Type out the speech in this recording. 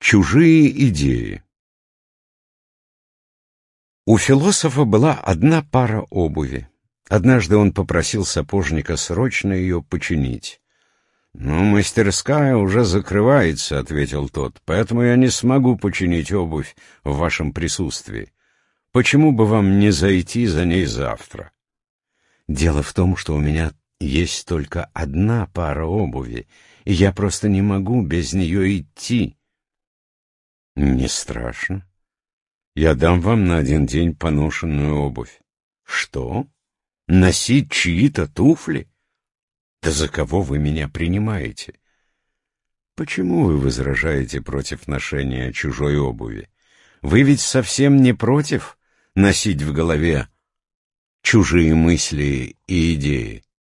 Чужие идеи. У философа была одна пара обуви. Однажды он попросил сапожника срочно ее починить. «Ну, мастерская уже закрывается», — ответил тот, «поэтому я не смогу починить обувь в вашем присутствии. Почему бы вам не зайти за ней завтра?» «Дело в том, что у меня есть только одна пара обуви, и я просто не могу без нее идти». «Не страшно. Я дам вам на один день поношенную обувь». «Что? Носить чьи-то туфли? Да за кого вы меня принимаете?» «Почему вы возражаете против ношения чужой обуви? Вы ведь совсем не против носить в голове чужие мысли и идеи?»